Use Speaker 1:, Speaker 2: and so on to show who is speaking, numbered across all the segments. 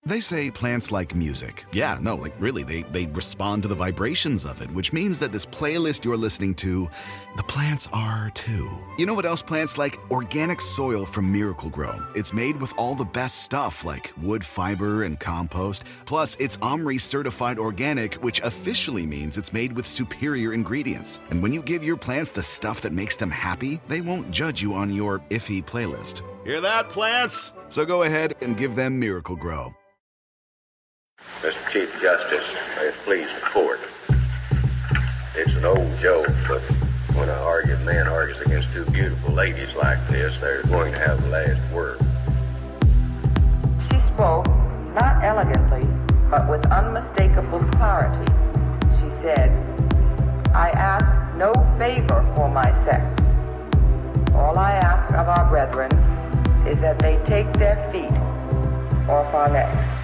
Speaker 1: They say plants like music. Yeah, no, like really, they respond to the vibrations of it, which means that this playlist you're listening to, the plants are too. You know what else plants like? Organic soil from Miracle-Gro. It's made with all the best stuff like wood fiber and compost. Plus, it's OMRI certified organic, which officially means it's made with superior ingredients. And when you give your plants the stuff that makes them happy, they won't judge you on your iffy playlist. Hear that, plants? So go ahead and give them Miracle-Gro.
Speaker 2: Mr. Chief Justice, may it please the court. It's an old joke, but when an argued man argues against two beautiful ladies like this, they're going to have the last word.
Speaker 3: She spoke, not elegantly, but with unmistakable clarity. She said, "I ask no favor for my sex. All I ask of our brethren is that they take their feet off our necks."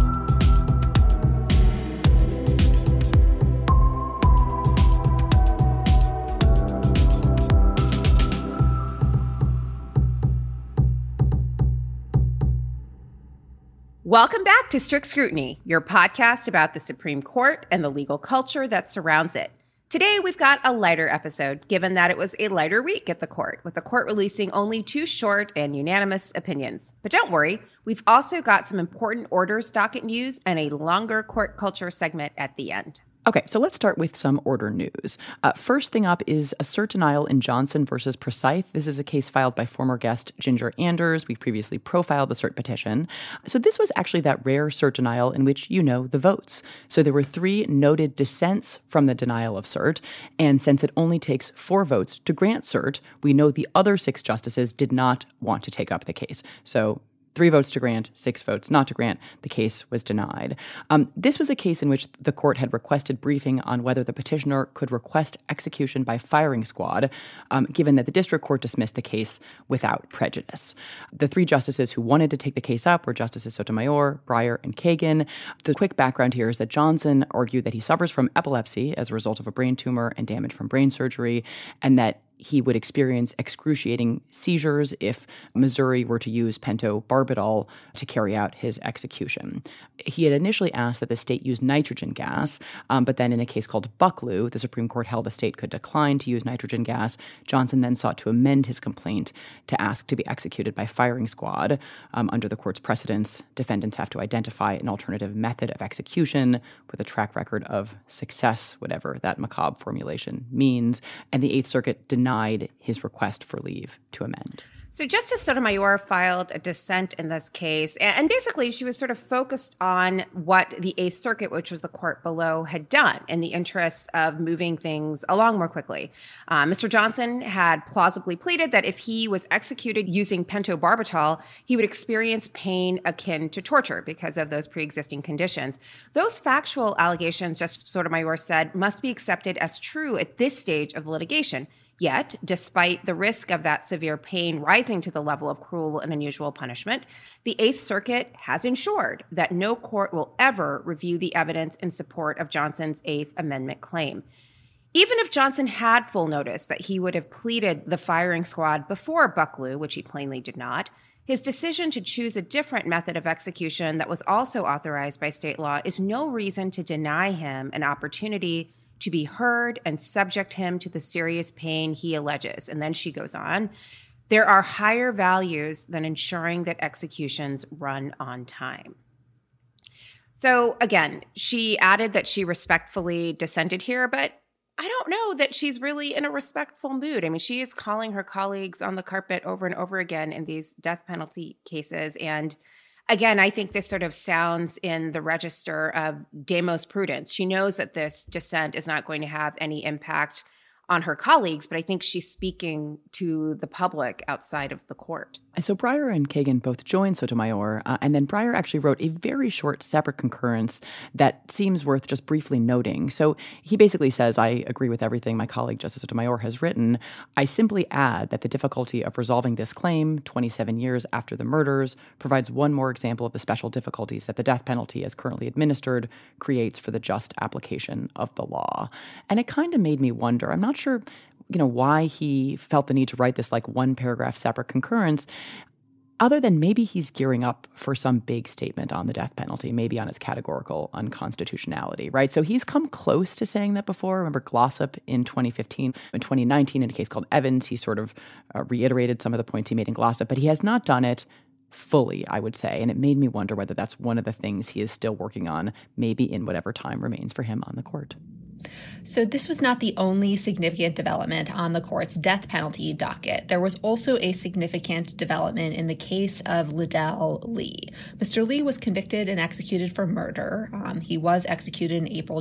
Speaker 4: Welcome back to Strict Scrutiny, your podcast about the Supreme Court and the legal culture that surrounds it. Today, we've got a lighter episode, given that it was a lighter week at the court, with the court releasing only 2 short and unanimous opinions. But don't worry, we've also got some important orders docket news and a longer court culture segment at the end.
Speaker 5: Okay, so let's start with some order news. First thing up is a cert denial in Johnson versus Precythe. This is a case filed by former guest Ginger Anders. We previously profiled the cert petition. So this was actually that rare cert denial in which you know the votes. So there were 3 noted dissents from the denial of cert, and since it only takes 4 votes to grant cert, we know the other 6 justices did not want to take up the case. So 3 votes to grant, 6 votes not to grant. The case was denied. This was a case in which the court had requested briefing on whether the petitioner could request execution by firing squad, given that the district court dismissed the case without prejudice. The 3 justices who wanted to take the case up were Justices Sotomayor, Breyer, and Kagan. The quick background here is that Johnson argued that he suffers from epilepsy as a result of a brain tumor and damage from brain surgery, and that he would experience excruciating seizures if Missouri were to use pentobarbital to carry out his execution. He had initially asked that the state use nitrogen gas, but then in a case called Bucklew, the Supreme Court held a state could decline to use nitrogen gas. Johnson then sought to amend his complaint to ask to be executed by firing squad. Under the court's precedents, defendants have to identify an alternative method of execution with a track record of success, whatever that macabre formulation means, and the Eighth Circuit denied his request for leave to amend.
Speaker 4: So Justice Sotomayor filed a dissent in this case, and basically she was sort of focused on what the Eighth Circuit, which was the court below, had done in the interests of moving things along more quickly. Mr. Johnson had plausibly pleaded that if he was executed using pentobarbital, he would experience pain akin to torture because of those pre-existing conditions. Those factual allegations, Justice Sotomayor said, must be accepted as true at this stage of the litigation. Yet, despite the risk of that severe pain rising to the level of cruel and unusual punishment, the Eighth Circuit has ensured that no court will ever review the evidence in support of Johnson's Eighth Amendment claim. Even if Johnson had full notice that he would have pleaded the firing squad before Bucklew, which he plainly did not, his decision to choose a different method of execution that was also authorized by state law is no reason to deny him an opportunity to be heard and subject him to the serious pain he alleges. And then she goes on, there are higher values than ensuring that executions run on time. So again, she added that she respectfully dissented here, but I don't know that she's really in a respectful mood. I mean, she is calling her colleagues on the carpet over and over again in these death penalty cases. And again, I think this sort of sounds in the register of demos prudence. She knows that this dissent is not going to have any impact on her colleagues, but I think she's speaking to the public outside of the court.
Speaker 5: So Breyer and Kagan both joined Sotomayor, and then Breyer actually wrote a very short separate concurrence that seems worth just briefly noting. So he basically says, I agree with everything my colleague Justice Sotomayor has written. I simply add that the difficulty of resolving this claim 27 years after the murders provides one more example of the special difficulties that the death penalty as currently administered creates for the just application of the law. And it kind of made me wonder, I'm not sure why he felt the need to write this like 1 paragraph separate concurrence. other than maybe he's gearing up for some big statement on the death penalty, maybe on its categorical unconstitutionality, right? So he's come close to saying that before. Remember Glossop in 2015. In 2019, in a case called Evans, he sort of reiterated some of the points he made in Glossop, but he has not done it fully, I would say. And it made me wonder whether that's one of the things he is still working on, maybe in whatever time remains for him on the court.
Speaker 6: So this was not the only significant development on the court's death penalty docket. There was also a significant development in the case of Liddell Lee. Mr. Lee was convicted and executed for murder. He was executed in April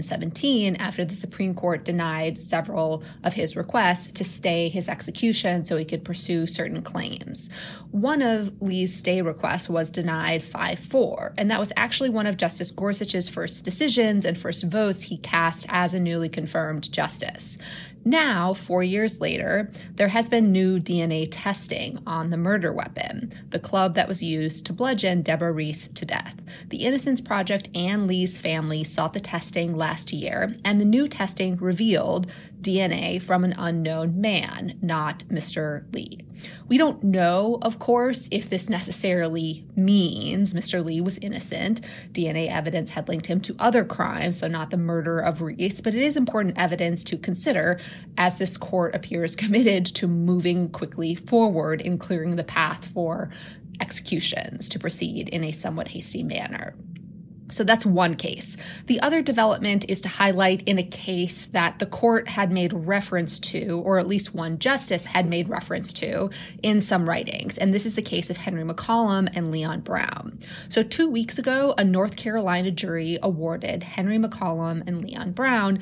Speaker 6: 2017 after the Supreme Court denied several of his requests to stay his execution so he could pursue certain claims. One of Lee's stay requests was denied 5-4, and that was actually one of Justice Gorsuch's first decisions and first votes he cast as a newly confirmed justice. Now, 4 years later, there has been new DNA testing on the murder weapon, the club that was used to bludgeon Deborah Reese to death. The Innocence Project and Lee's family sought the testing last year, and the new testing revealed DNA from an unknown man, not Mr. Lee. We don't know, of course, if this necessarily means Mr. Lee was innocent. DNA evidence had linked him to other crimes, so not the murder of Reese, but it is important evidence to consider as this court appears committed to moving quickly forward in clearing the path for executions to proceed in a somewhat hasty manner. So that's one case. The other development is to highlight in a case that the court had made reference to, or at least one justice had made reference to in some writings. And this is the case of Henry McCollum and Leon Brown. So 2 weeks ago, a North Carolina jury awarded Henry McCollum and Leon Brown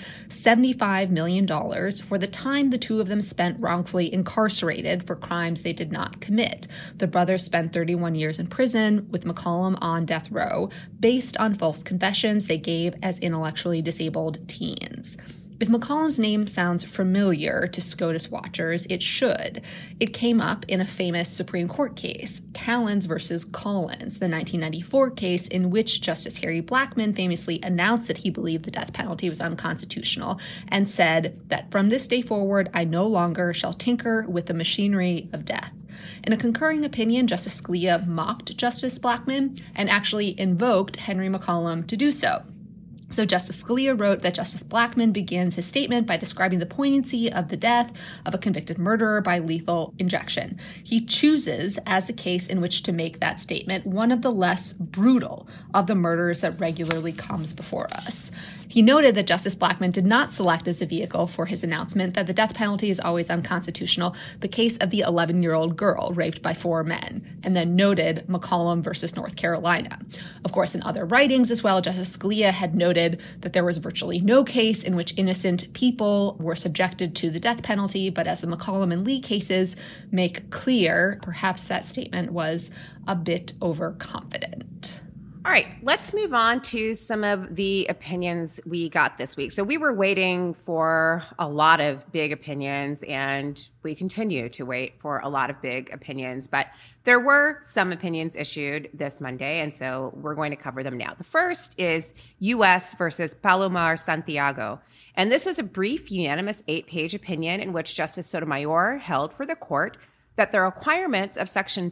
Speaker 6: $75 million for the time the two of them spent wrongfully incarcerated for crimes they did not commit. The brothers spent 31 years in prison, with McCollum on death row, based on false confessions they gave as intellectually disabled teens. If McCollum's name sounds familiar to SCOTUS watchers, it should. It came up in a famous Supreme Court case, Callens versus Collins, the 1994 case in which Justice Harry Blackmun famously announced that he believed the death penalty was unconstitutional and said that from this day forward, I no longer shall tinker with the machinery of death. In a concurring opinion, Justice Scalia mocked Justice Blackmun and actually invoked Henry McCollum to do so. So Justice Scalia wrote that Justice Blackmun begins his statement by describing the poignancy of the death of a convicted murderer by lethal injection. He chooses, as the case in which to make that statement, one of the less brutal of the murders that regularly comes before us. He noted that Justice Blackmun did not select as the vehicle for his announcement that the death penalty is always unconstitutional, the case of the 11-year-old girl raped by 4 men, and then noted McCollum versus North Carolina. Of course, in other writings as well, Justice Scalia had noted that there was virtually no case in which innocent people were subjected to the death penalty, but as the McCollum and Lee cases make clear, perhaps that statement was a bit overconfident.
Speaker 4: All right, let's move on to some of the opinions we got this week. So we were waiting for a lot of big opinions, and we continue to wait for a lot of big opinions. But there were some opinions issued this Monday, and so we're going to cover them now. The first is U.S. versus Palomar Santiago. And this was a brief, unanimous 8-page opinion in which Justice Sotomayor held for the court that the requirements of Section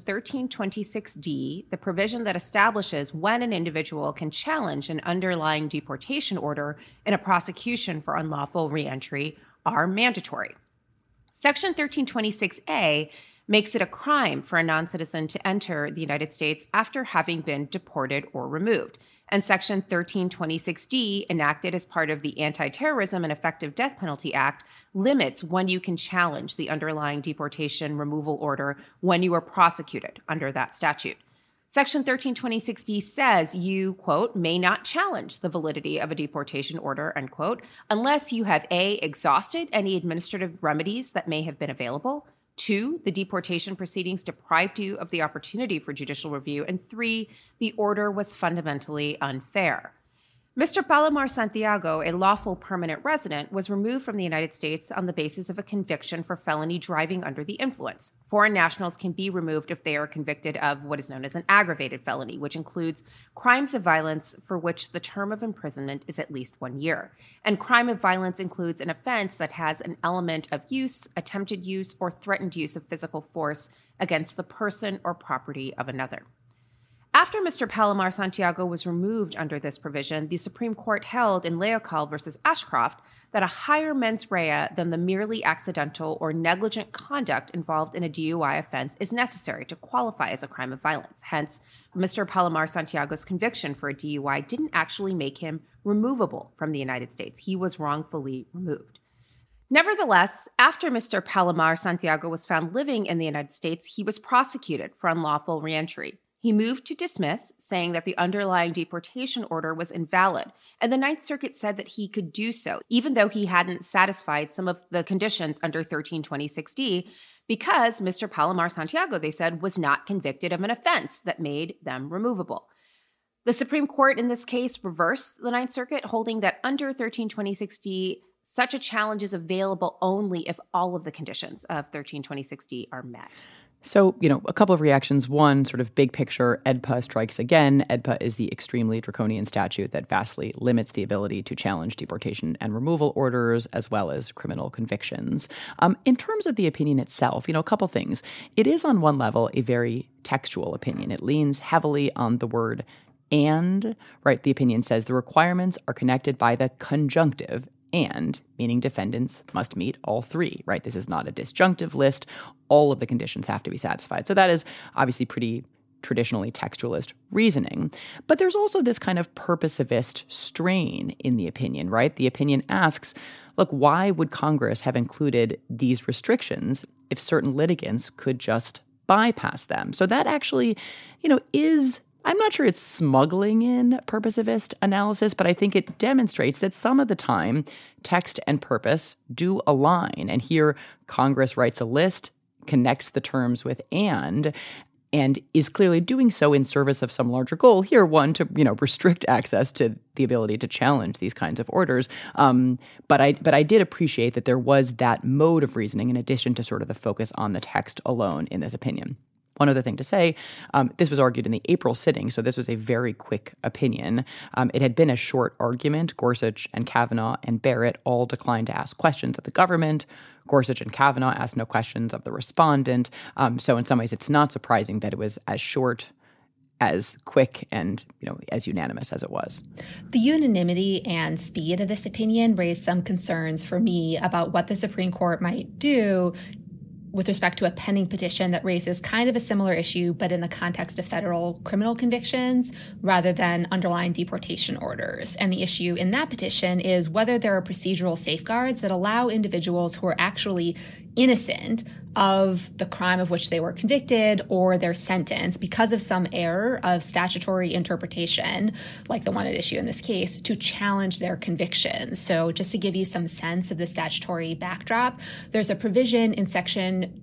Speaker 4: 1326D, the provision that establishes when an individual can challenge an underlying deportation order in a prosecution for unlawful reentry, are mandatory. Section 1326A makes it a crime for a non-citizen to enter the United States after having been deported or removed. And Section 1326D, enacted as part of the Anti-Terrorism and Effective Death Penalty Act, limits when you can challenge the underlying deportation removal order when you are prosecuted under that statute. Section 1326D says you, quote, may not challenge the validity of a deportation order, unquote, unless you have A, exhausted any administrative remedies that may have been available, 2, the deportation proceedings deprived you of the opportunity for judicial review, and 3, the order was fundamentally unfair. Mr. Palomar Santiago, a lawful permanent resident, was removed from the United States on the basis of a conviction for felony driving under the influence. Foreign nationals can be removed if they are convicted of what is known as an aggravated felony, which includes crimes of violence for which the term of imprisonment is at least 1 year. And crime of violence includes an offense that has an element of use, attempted use, or threatened use of physical force against the person or property of another. After Mr. Palomar Santiago was removed under this provision, the Supreme Court held in Leocal versus Ashcroft that a higher mens rea than the merely accidental or negligent conduct involved in a DUI offense is necessary to qualify as a crime of violence. Hence, Mr. Palomar Santiago's conviction for a DUI didn't actually make him removable from the United States. He was wrongfully removed. Nevertheless, after Mr. Palomar Santiago was found living in the United States, he was prosecuted for unlawful reentry. He moved to dismiss, saying that the underlying deportation order was invalid, and the Ninth Circuit said that he could do so, even though he hadn't satisfied some of the conditions under 1326D, because Mr. Palomar Santiago, they said, was not convicted of an offense that made them removable. The Supreme Court in this case reversed the Ninth Circuit, holding that under 1326D, such a challenge is available only if all of the conditions of 1326D are met.
Speaker 5: So, a couple of reactions. One, sort of big picture, AEDPA strikes again. AEDPA is the extremely draconian statute that vastly limits the ability to challenge deportation and removal orders, as well as criminal convictions. In terms of the opinion itself, a couple things. It is on one level a very textual opinion. It leans heavily on the word and, right? The opinion says the requirements are connected by the conjunctive and, meaning defendants must meet all three, right? This is not a disjunctive list. All of the conditions have to be satisfied. So that is obviously pretty traditionally textualist reasoning. But there's also this kind of purposivist strain in the opinion, right? The opinion asks, look, why would Congress have included these restrictions if certain litigants could just bypass them? So that actually, is... I'm not sure it's smuggling in purposivist analysis, but I think it demonstrates that some of the time text and purpose do align. And here Congress writes a list, connects the terms with and is clearly doing so in service of some larger goal. Here, one, to restrict access to the ability to challenge these kinds of orders. But I did appreciate that there was that mode of reasoning in addition to sort of the focus on the text alone in this opinion. One other thing to say, this was argued in the April sitting, so this was a very quick opinion. It had been a short argument. Gorsuch and Kavanaugh and Barrett all declined to ask questions of the government. Gorsuch and Kavanaugh asked no questions of the respondent. So in some ways, it's not surprising that it was as short, as quick, and as unanimous as it was.
Speaker 6: The unanimity and speed of this opinion raised some concerns for me about what the Supreme Court might do with respect to a pending petition that raises kind of a similar issue, but in the context of federal criminal convictions rather than underlying deportation orders. And the issue in that petition is whether there are procedural safeguards that allow individuals who are actually innocent of the crime of which they were convicted or their sentence because of some error of statutory interpretation, like the one at issue in this case, to challenge their convictions. So just to give you some sense of the statutory backdrop, there's a provision in Section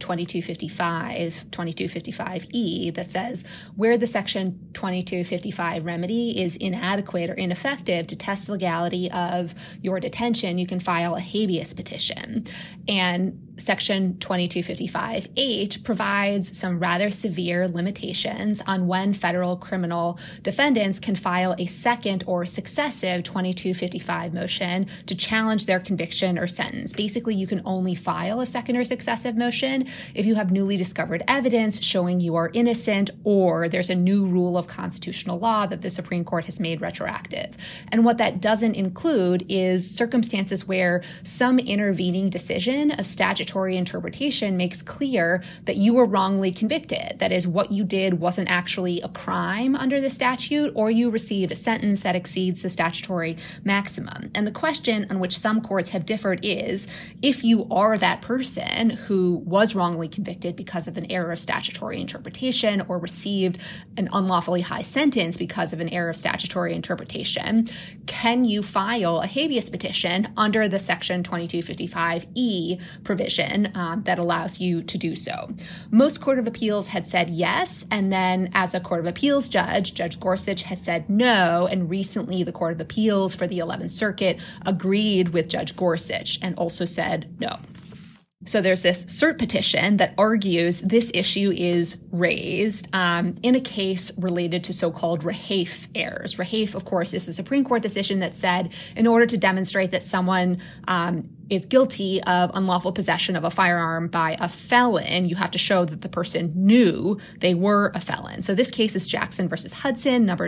Speaker 6: 2255E that says where the Section 2255 remedy is inadequate or ineffective to test the legality of your detention, you can file a habeas petition. And Section 2255H provides some rather severe limitations on when federal criminal defendants can file a second or successive 2255 motion to challenge their conviction or sentence. Basically, you can only file a second or successive motion if you have newly discovered evidence showing you are innocent or there's a new rule of constitutional law that the Supreme Court has made retroactive. And what that doesn't include is circumstances where some intervening decision of statutory interpretation makes clear that you were wrongly convicted. That is, what you did wasn't actually a crime under the statute, or you received a sentence that exceeds the statutory maximum. And the question on which some courts have differed is, if you are that person who was wrongly convicted because of an error of statutory interpretation or received an unlawfully high sentence because of an error of statutory interpretation, can you file a habeas petition under the Section 2255E provision provision that allows you to do so. Most Court of Appeals had said yes, and then as a Court of Appeals judge, Judge Gorsuch had said no, and recently the Court of Appeals for the 11th Circuit agreed with Judge Gorsuch and also said no. So there's this cert petition that argues this issue is raised in a case related to so-called Rahafe errors. Rahafe, of course, is a Supreme Court decision that said in order to demonstrate that someone is guilty of unlawful possession of a firearm by a felon, you have to show that the person knew they were a felon. So this case is Jackson versus Hudson, number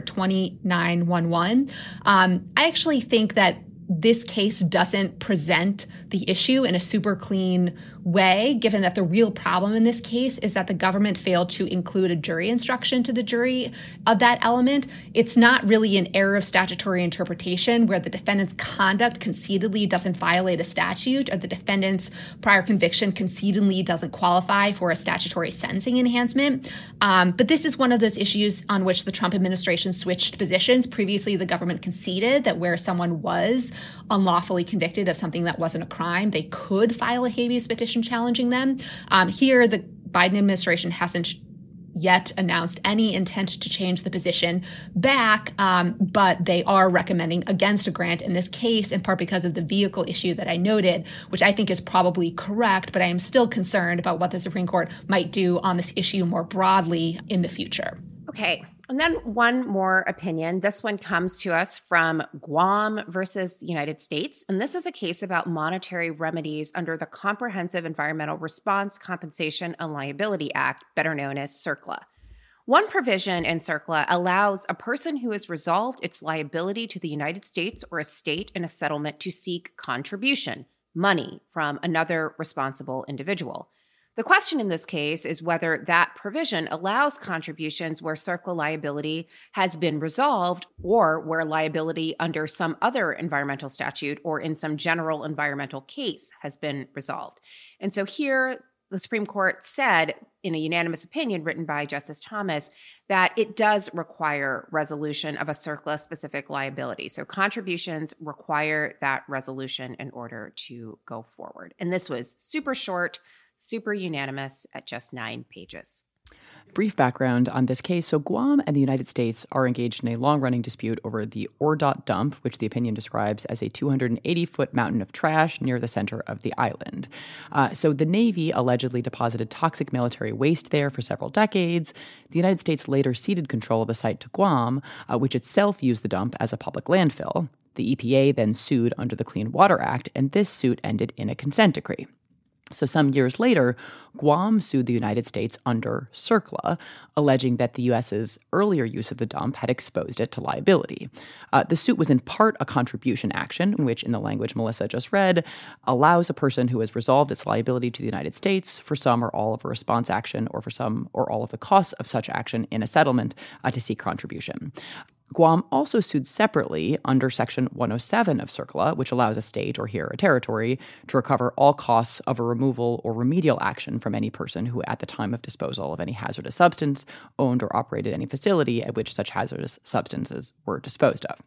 Speaker 6: 2911. I actually think that this case doesn't present the issue in a super clean way, given that the real problem in this case is that the government failed to include a jury instruction to the jury of that element. It's not really an error of statutory interpretation where the defendant's conduct concededly doesn't violate a statute or the defendant's prior conviction concededly doesn't qualify for a statutory sentencing enhancement. But this is one of those issues on which the Trump administration switched positions. Previously, the government conceded that where someone was unlawfully convicted of something that wasn't a crime, they could file a habeas petition challenging them. Here, the Biden administration hasn't yet announced any intent to change the position back, but they are recommending against a grant in this case, in part because of the vehicle issue that I noted, which I think is probably correct, but I am still concerned about what the Supreme Court might do on this issue more broadly in the future.
Speaker 4: Okay. And then one more opinion. This one comes to us from Guam versus the United States. And this is a case about monetary remedies under the Comprehensive Environmental Response, Compensation, and Liability Act, better known as CERCLA. One provision in CERCLA allows a person who has resolved its liability to the United States or a state in a settlement to seek contribution, money, from another responsible individual. The question in this case is whether that provision allows contributions where CERCLA liability has been resolved or where liability under some other environmental statute or in some general environmental case has been resolved. And so here, the Supreme Court said in a unanimous opinion written by Justice Thomas that it does require resolution of a CERCLA-specific liability. So contributions require that resolution in order to go forward. And this was super short, super unanimous at just 9 pages.
Speaker 5: Brief background on this case. So Guam and the United States are engaged in a long-running dispute over the Ordot dump, which the opinion describes as a 280-foot mountain of trash near the center of the island. So the Navy allegedly deposited toxic military waste there for several decades. The United States later ceded control of the site to Guam, which itself used the dump as a public landfill. The EPA then sued under the Clean Water Act, and this suit ended in a consent decree. So some years later, Guam sued the United States under CERCLA, alleging that the U.S.'s earlier use of the dump had exposed it to liability. The suit was in part a contribution action, which, in the language Melissa just read, allows a person who has resolved its liability to the United States for some or all of a response action or for some or all of the costs of such action in a settlement to seek contribution. Guam also sued separately under Section 107 of CERCLA, which allows a state or here a territory to recover all costs of a removal or remedial action from any person who at the time of disposal of any hazardous substance owned or operated any facility at which such hazardous substances were disposed of.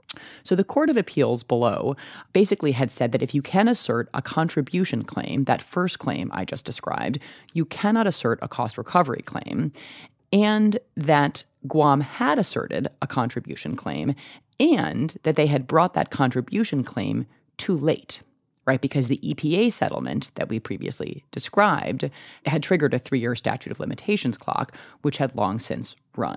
Speaker 5: So the Court of Appeals below basically had said that if you can assert a contribution claim, that first claim I just described, you cannot assert a cost recovery claim, and that Guam had asserted a contribution claim and that they had brought that contribution claim too late, right? Because the EPA settlement that we previously described had triggered a 3-year statute of limitations clock, which had long since run.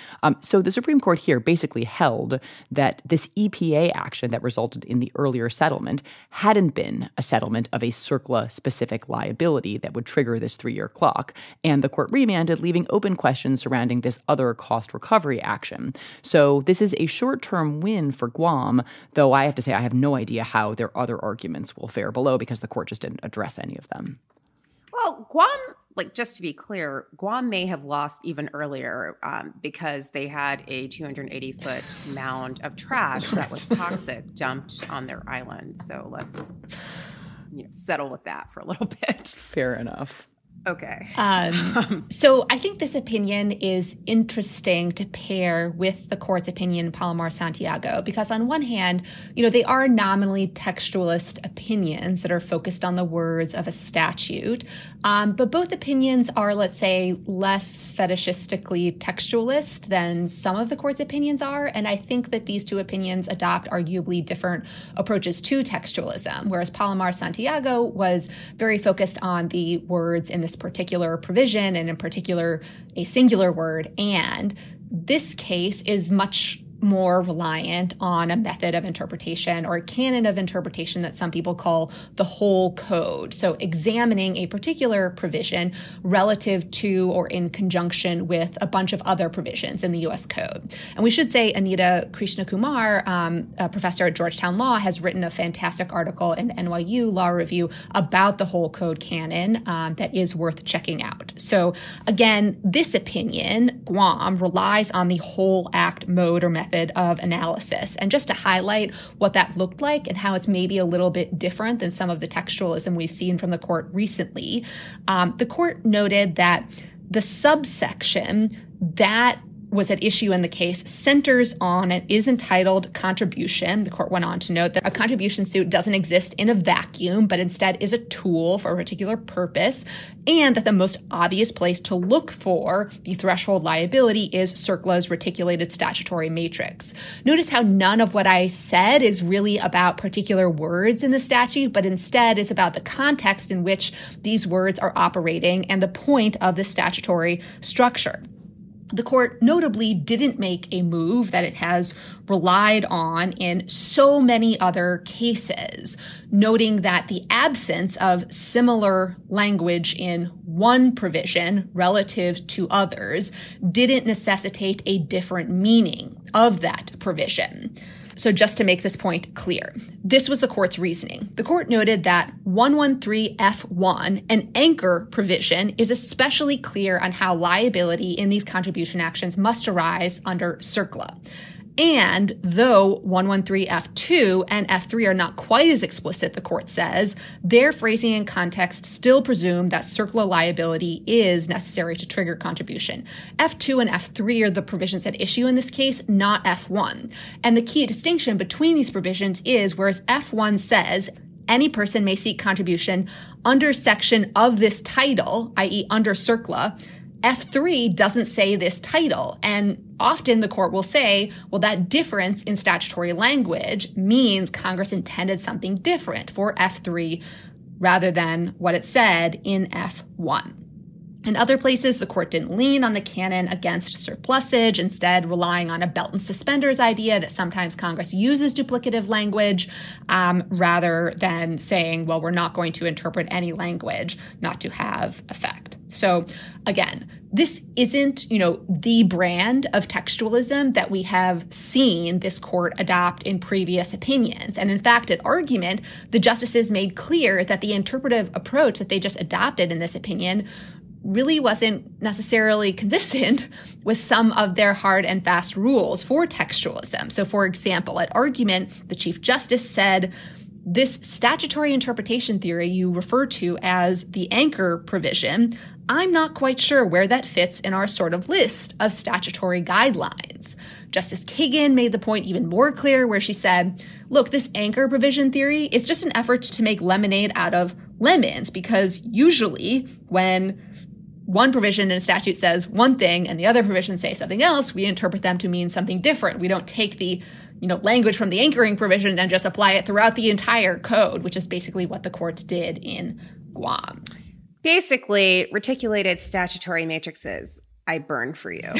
Speaker 5: So the Supreme Court here basically held that this EPA action that resulted in the earlier settlement hadn't been a settlement of a CERCLA-specific liability that would trigger this 3-year clock, and the court remanded, leaving open questions surrounding this other cost recovery action. So this is a short-term win for Guam, though I have to say I have no idea how their other arguments will fare below because the court just didn't address any of them.
Speaker 4: Well, Guam, just to be clear, Guam may have lost even earlier because they had a 280-foot mound of trash that was toxic dumped on their island. So let's settle with that for a little bit.
Speaker 5: Fair enough.
Speaker 4: Okay.
Speaker 6: So I think this opinion is interesting to pair with the court's opinion in Palomar-Santiago, because on one hand, they are nominally textualist opinions that are focused on the words of a statute. But both opinions are, let's say, less fetishistically textualist than some of the court's opinions are. And I think that these two opinions adopt arguably different approaches to textualism, whereas Palomar-Santiago was very focused on the words in this particular provision, and in particular a singular word. And this case is much more reliant on a method of interpretation, or a canon of interpretation that some people call the whole code. So examining a particular provision relative to or in conjunction with a bunch of other provisions in the U.S. Code. And we should say Anita Krishnakumar, a professor at Georgetown Law, has written a fantastic article in the NYU Law Review about the whole code canon that is worth checking out. So again, this opinion, Guam, relies on the whole act mode or method of analysis. And just to highlight what that looked like and how it's maybe a little bit different than some of the textualism we've seen from the court recently, the court noted that the subsection that was at issue in the case centers on and is entitled contribution. The court went on to note that a contribution suit doesn't exist in a vacuum, but instead is a tool for a particular purpose, and that the most obvious place to look for the threshold liability is CERCLA's reticulated statutory matrix. Notice how none of what I said is really about particular words in the statute, but instead is about the context in which these words are operating and the point of the statutory structure. The court notably didn't make a move that it has relied on in so many other cases, noting that the absence of similar language in one provision relative to others didn't necessitate a different meaning of that provision. So just to make this point clear, this was the court's reasoning. The court noted that 113F1, an anchor provision, is especially clear on how liability in these contribution actions must arise under CERCLA. And though 113F2 and F3 are not quite as explicit, the court says, their phrasing and context still presume that CERCLA liability is necessary to trigger contribution. F2 and F3 are the provisions at issue in this case, not F1. And the key distinction between these provisions is, whereas F1 says any person may seek contribution under section of this title, i.e. under CERCLA, F3 doesn't say this title, and often the court will say, well, that difference in statutory language means Congress intended something different for F3 rather than what it said in F1. In other places, the court didn't lean on the canon against surplusage, instead relying on a belt and suspenders idea that sometimes Congress uses duplicative language, rather than saying, well, we're not going to interpret any language not to have effect. So again, this isn't, the brand of textualism that we have seen this court adopt in previous opinions. And in fact, at argument, the justices made clear that the interpretive approach that they just adopted in this opinion really wasn't necessarily consistent with some of their hard and fast rules for textualism. So for example, at argument, the Chief Justice said, this statutory interpretation theory you refer to as the anchor provision, I'm not quite sure where that fits in our sort of list of statutory guidelines. Justice Kagan made the point even more clear, where she said, look, this anchor provision theory is just an effort to make lemonade out of lemons, because usually when one provision in a statute says one thing and the other provision says something else, we interpret them to mean something different. We don't take the language from the anchoring provision and just apply it throughout the entire code, which is basically what the courts did in Guam.
Speaker 4: Basically, reticulated statutory matrices, I burn for you.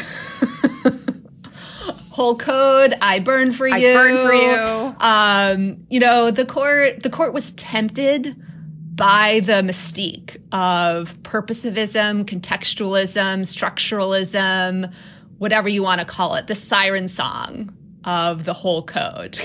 Speaker 6: Whole code, I burn for you.
Speaker 4: I burn for you.
Speaker 6: The court was tempted by the mystique of purposivism, contextualism, structuralism, whatever you want to call it, the siren song of the whole code.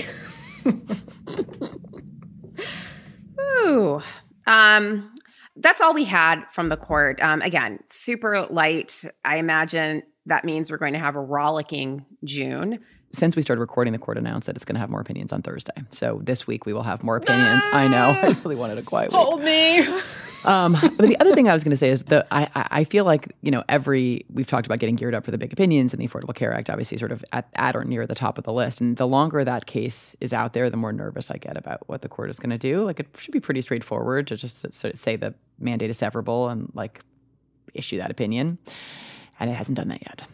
Speaker 4: Ooh. That's all we had from the court. Again, super light. I imagine that means we're going to have a rollicking June.
Speaker 5: since we started recording, the court announced that it's going to have more opinions on Thursday. So this week we will have more opinions. I know. I really wanted a quiet week.
Speaker 6: Hold me.
Speaker 5: But the other thing I was going to say is I feel like, we've talked about getting geared up for the big opinions, and the Affordable Care Act obviously sort of at or near the top of the list. And the longer that case is out there, the more nervous I get about what the court is going to do. Like, it should be pretty straightforward to just sort of say the mandate is severable and like issue that opinion. And it hasn't done that yet.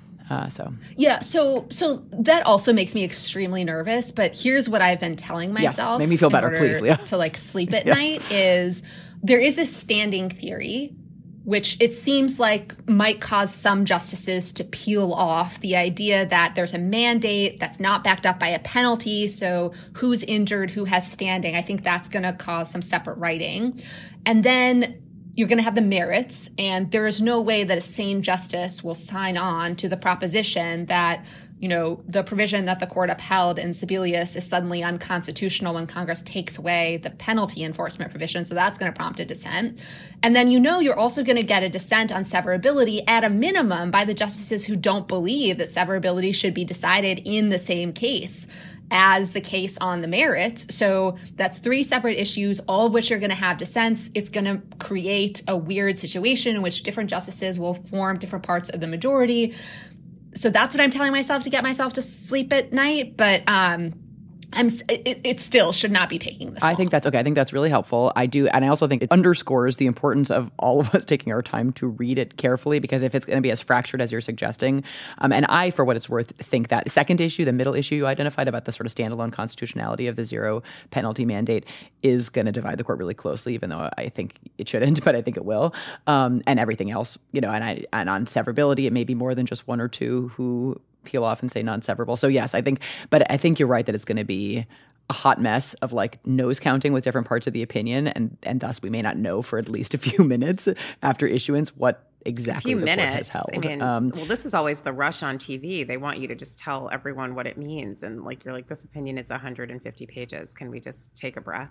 Speaker 6: So that also makes me extremely nervous. But here's what I've been telling myself.
Speaker 5: Yes, make me feel better, please, Leah.
Speaker 6: To like sleep at night is there is this standing theory, which it seems like might cause some justices to peel off the idea that there's a mandate that's not backed up by a penalty. So who's injured, who has standing? I think that's going to cause some separate writing. And then you're going to have the merits, and there is no way that a sane justice will sign on to the proposition that, the provision that the court upheld in Sebelius is suddenly unconstitutional when Congress takes away the penalty enforcement provision. So that's going to prompt a dissent. And then, you're also going to get a dissent on severability at a minimum by the justices who don't believe that severability should be decided in the same case as the case on the merits. So that's three separate issues, all of which are going to have dissents. It's going to create a weird situation in which different justices will form different parts of the majority. So that's what I'm telling myself to get myself to sleep at night. But it still should not be taking this long.
Speaker 5: I think that's okay. I think that's really helpful. I do. And I also think it underscores the importance of all of us taking our time to read it carefully, because if it's going to be as fractured as you're suggesting, and I, for what it's worth, think that second issue, the middle issue you identified about the sort of standalone constitutionality of the zero penalty mandate, is going to divide the court really closely, even though I think it shouldn't, but I think it will. And everything else, and on severability, it may be more than just one or two who peel off and say non-severable. So yes, I think you're right that it's going to be a hot mess of like nose counting with different parts of the opinion, and thus we may not know for at least a few minutes after issuance what exactly the court has held.
Speaker 4: I mean, this is always the rush on TV. They want you to just tell everyone what it means, and you're like, this opinion is 150 pages. Can we just take a breath?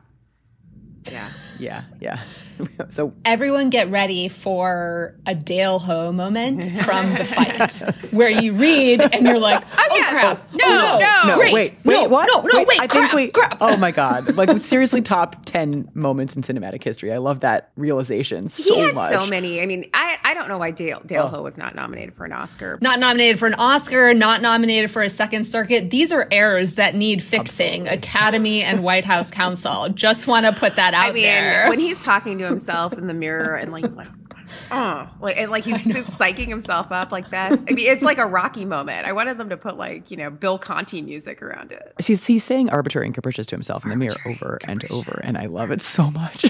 Speaker 4: Yeah. So
Speaker 6: everyone get ready for a Dale Ho moment from the fight, where you read and you're like, crap.
Speaker 5: No,
Speaker 6: great.
Speaker 5: Wait, what? Crap. Oh my God. Like, seriously, top 10 moments in cinematic history. I love that realization so much.
Speaker 4: He had so many. I mean, I don't know why Dale Ho was not nominated for an Oscar.
Speaker 6: Not nominated for an Oscar, not nominated for a Second Circuit. These are errors that need fixing. Absolutely. Academy and White House counsel. Just want to put that out there.
Speaker 4: When he's talking to himself in the mirror and he's like, he's just psyching himself up like this. I mean, it's like a Rocky moment. I wanted them to put Bill Conti music around it.
Speaker 5: He's saying arbitrary and capricious to himself in the mirror over and over, and I love it so much.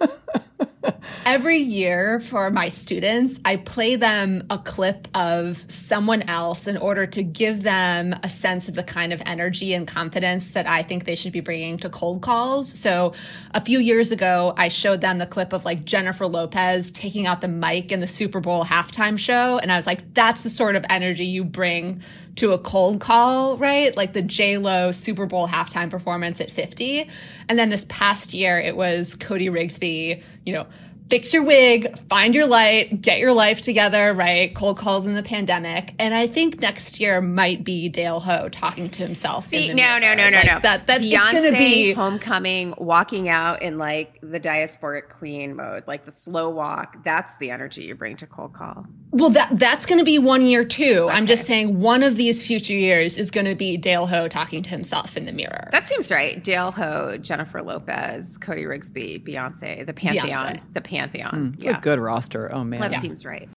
Speaker 6: Every year for my students, I play them a clip of someone else in order to give them a sense of the kind of energy and confidence that I think they should be bringing to cold calls. So a few years ago, I showed them the clip of Jennifer Lopez taking out the mic in the Super Bowl halftime show. And I was like, that's the sort of energy you bring to a cold call, right? Like the J-Lo Super Bowl halftime performance at 50. And then this past year, it was Cody Rigsby, fix your wig, find your light, get your life together, right? Cold calls in the pandemic. And I think next year might be Dale Ho talking to himself.
Speaker 4: No.
Speaker 6: That
Speaker 4: Beyonce,
Speaker 6: it's going to be
Speaker 4: Homecoming, walking out in the diasporic queen mode, the slow walk. That's the energy you bring to cold call.
Speaker 6: Well, that's going to be 1 year too. Okay. I'm just saying one of these future years is going to be Dale Ho talking to himself in the mirror.
Speaker 4: That seems right. Dale Ho, Jennifer Lopez, Cody Rigsby, Beyonce, the Pantheon. Pantheon.
Speaker 5: It's a good roster. Oh, man.
Speaker 4: That seems right.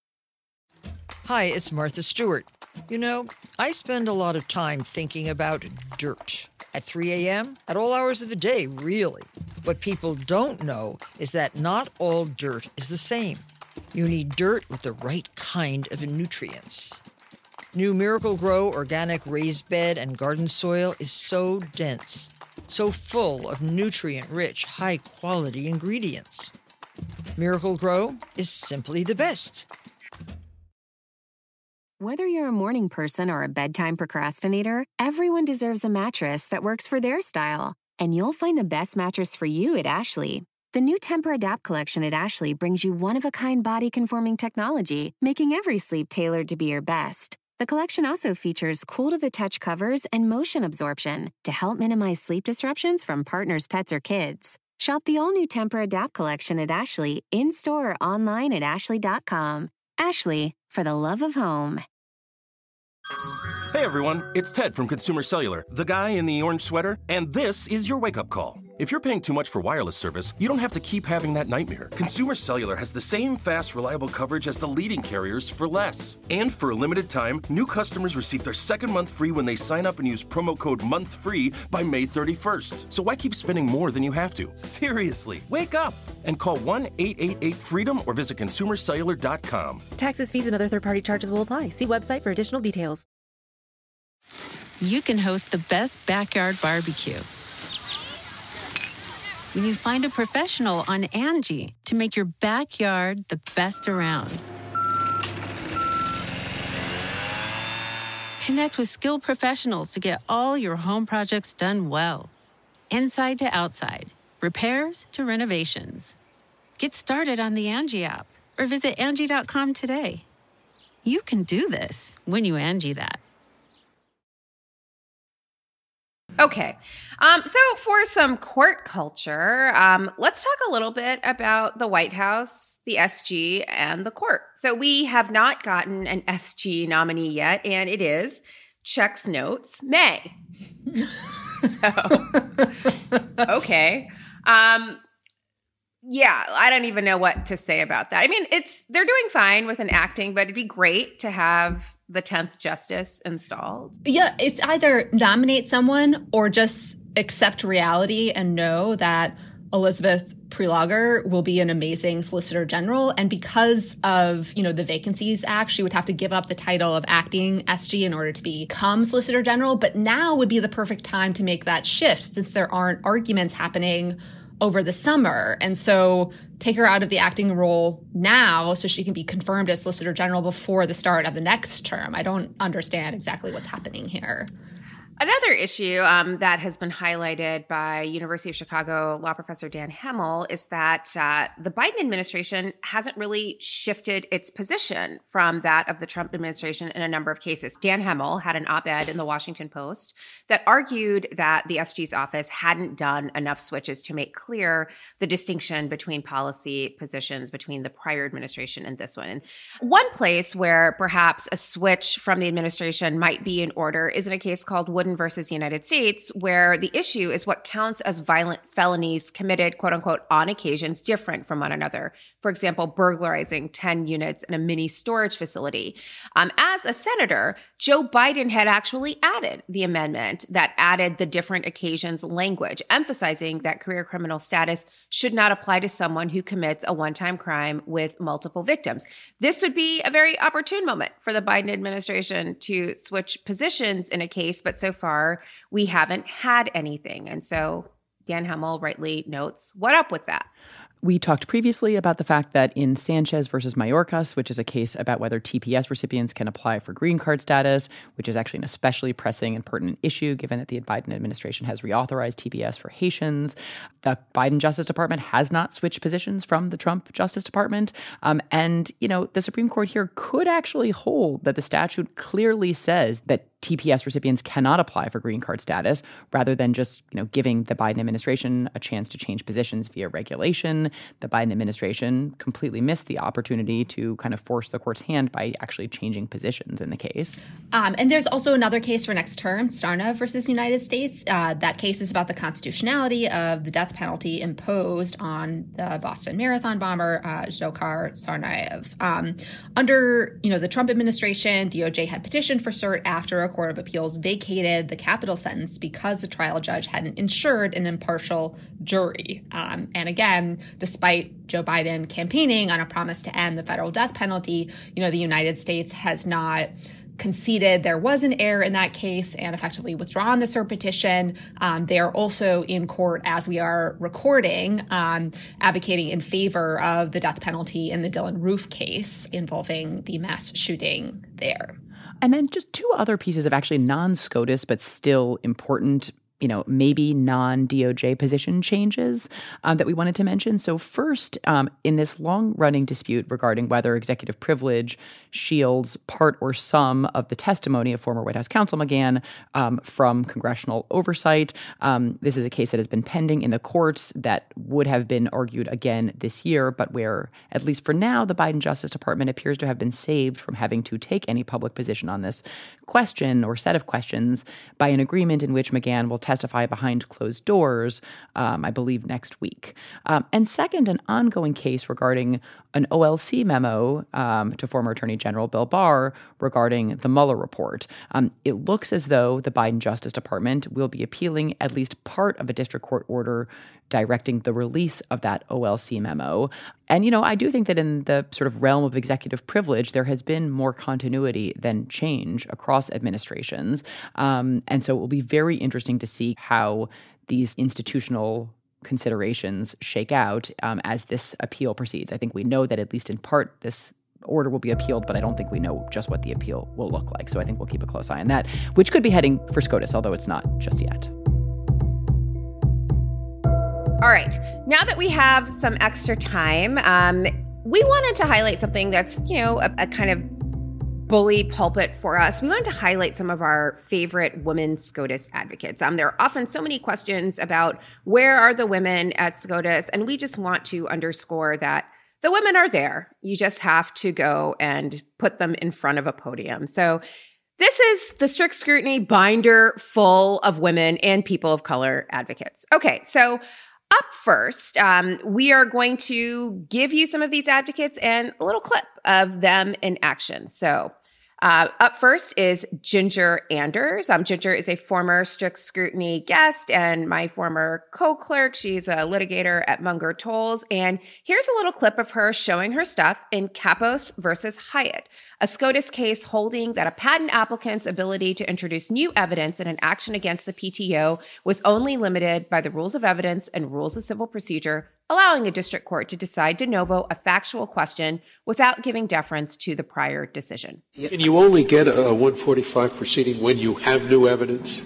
Speaker 7: Hi, it's Martha Stewart. I spend a lot of time thinking about dirt. At 3 a.m., at all hours of the day, really. What people don't know is that not all dirt is the same. You need dirt with the right kind of nutrients. New Miracle-Gro organic raised bed and garden soil is so dense, so full of nutrient-rich, high-quality ingredients. Miracle-Gro is simply the best.
Speaker 8: Whether you're a morning person or a bedtime procrastinator, everyone deserves a mattress that works for their style. And you'll find the best mattress for you at Ashley. The new Temper-Adapt collection at Ashley brings you one-of-a-kind body-conforming technology, making every sleep tailored to be your best. The collection also features cool-to-the-touch covers and motion absorption to help minimize sleep disruptions from partners, pets, or kids. Shop the all-new Tempur-Adapt collection at Ashley, in-store or online at ashley.com. Ashley, for the love of home.
Speaker 9: Hey everyone, it's Ted from Consumer Cellular, the guy in the orange sweater, and this is your wake-up call. If you're paying too much for wireless service, you don't have to keep having that nightmare. Consumer Cellular has the same fast, reliable coverage as the leading carriers for less. And for a limited time, new customers receive their second month free when they sign up and use promo code MONTHFREE by May 31st. So why keep spending more than you have to? Seriously, wake up and call 1-888-FREEDOM or visit consumercellular.com.
Speaker 10: Taxes, fees, and other third-party charges will apply. See website for additional details.
Speaker 11: You can host the best backyard barbecue when you find a professional on Angie to make your backyard the best around. Connect with skilled professionals to get all your home projects done well. Inside to outside, repairs to renovations. Get started on the Angie app or visit Angie.com today. You can do this when you Angie that.
Speaker 4: Okay. So for some court culture, let's talk a little bit about the White House, the SG, and the court. So we have not gotten an SG nominee yet, and it is checks notes May. So, okay. Yeah, I don't even know what to say about that. I mean, they're doing fine with an acting, but it'd be great to have the 10th justice installed.
Speaker 6: Yeah, it's either nominate someone or just accept reality and know that Elizabeth Prelogar will be an amazing Solicitor General. And because of, the Vacancies Act, she would have to give up the title of acting SG in order to become Solicitor General. But now would be the perfect time to make that shift since there aren't arguments happening over the summer. And so take her out of the acting role now so she can be confirmed as Solicitor General before the start of the next term. I don't understand exactly what's happening here.
Speaker 4: Another issue that has been highlighted by University of Chicago law professor Dan Hemel is that the Biden administration hasn't really shifted its position from that of the Trump administration in a number of cases. Dan Hemel had an op-ed in the Washington Post that argued that the SG's office hadn't done enough switches to make clear the distinction between policy positions between the prior administration and this one. And one place where perhaps a switch from the administration might be in order is in a case called Wooden versus United States, where the issue is what counts as violent felonies committed, quote unquote, on occasions different from one another. For example, burglarizing 10 units in a mini storage facility. As a senator, Joe Biden had actually added the amendment that added the different occasions language, emphasizing that career criminal status should not apply to someone who commits a one-time crime with multiple victims. This would be a very opportune moment for the Biden administration to switch positions in a case, but so far we haven't had anything. And so Dan Hemel rightly notes, what up with that?
Speaker 5: We talked previously about the fact that in Sanchez versus Mayorkas, which is a case about whether TPS recipients can apply for green card status, which is actually an especially pressing and pertinent issue given that the Biden administration has reauthorized TPS for Haitians. The Biden Justice Department has not switched positions from the Trump Justice Department. And the Supreme Court here could actually hold that the statute clearly says that TPS recipients cannot apply for green card status rather than just, giving the Biden administration a chance to change positions via regulation. The Biden administration completely missed the opportunity to kind of force the court's hand by actually changing positions in the case.
Speaker 6: And there's also another case for next term, Sarna versus United States. That case is about the constitutionality of the death penalty imposed on the Boston Marathon bomber, Dzhokhar Tsarnaev. Under, the Trump administration, DOJ had petitioned for cert after a court of appeals vacated the capital sentence because the trial judge hadn't ensured an impartial jury. And again, despite Joe Biden campaigning on a promise to end the federal death penalty, the United States has not conceded there was an error in that case and effectively withdrawn the cert petition. They are also in court as we are recording, advocating in favor of the death penalty in the Dylann Roof case involving the mass shooting there.
Speaker 5: And then just two other pieces of actually non-SCOTUS but still important, maybe non-DOJ position changes that we wanted to mention. So first, in this long-running dispute regarding whether executive privilege shields part or some of the testimony of former White House counsel McGahn from congressional oversight. This is a case that has been pending in the courts that would have been argued again this year, but where, at least for now, the Biden Justice Department appears to have been saved from having to take any public position on this question or set of questions by an agreement in which McGahn will testify behind closed doors, I believe, next week. And second, an ongoing case regarding an OLC memo to former Attorney General Bill Barr regarding the Mueller report. It looks as though the Biden Justice Department will be appealing at least part of a district court order directing the release of that OLC memo. And, I do think that in the sort of realm of executive privilege, there has been more continuity than change across administrations. And so it will be very interesting to see how these institutional considerations shake out as this appeal proceeds. I think we know that at least in part this order will be appealed, but I don't think we know just what the appeal will look like. So I think we'll keep a close eye on that, which could be heading for SCOTUS, although it's not just yet.
Speaker 4: All right. Now that we have some extra time, we wanted to highlight something that's, a kind of bully pulpit for us. We wanted to highlight some of our favorite women SCOTUS advocates. There are often so many questions about where are the women at SCOTUS, and we just want to underscore that the women are there. You just have to go and put them in front of a podium. So this is the strict scrutiny binder full of women and people of color advocates. Okay, so up first, we are going to give you some of these advocates and a little clip of them in action. So up first is Ginger Anders. Ginger is a former strict scrutiny guest and my former co-clerk. She's a litigator at Munger Tolles. And here's a little clip of her showing her stuff in Kapos versus Hyatt, a SCOTUS case holding that a patent applicant's ability to introduce new evidence in an action against the PTO was only limited by the rules of evidence and rules of civil procedure, allowing a district court to decide de novo a factual question without giving deference to the prior decision.
Speaker 12: Can you only get a 145 proceeding when you have new evidence?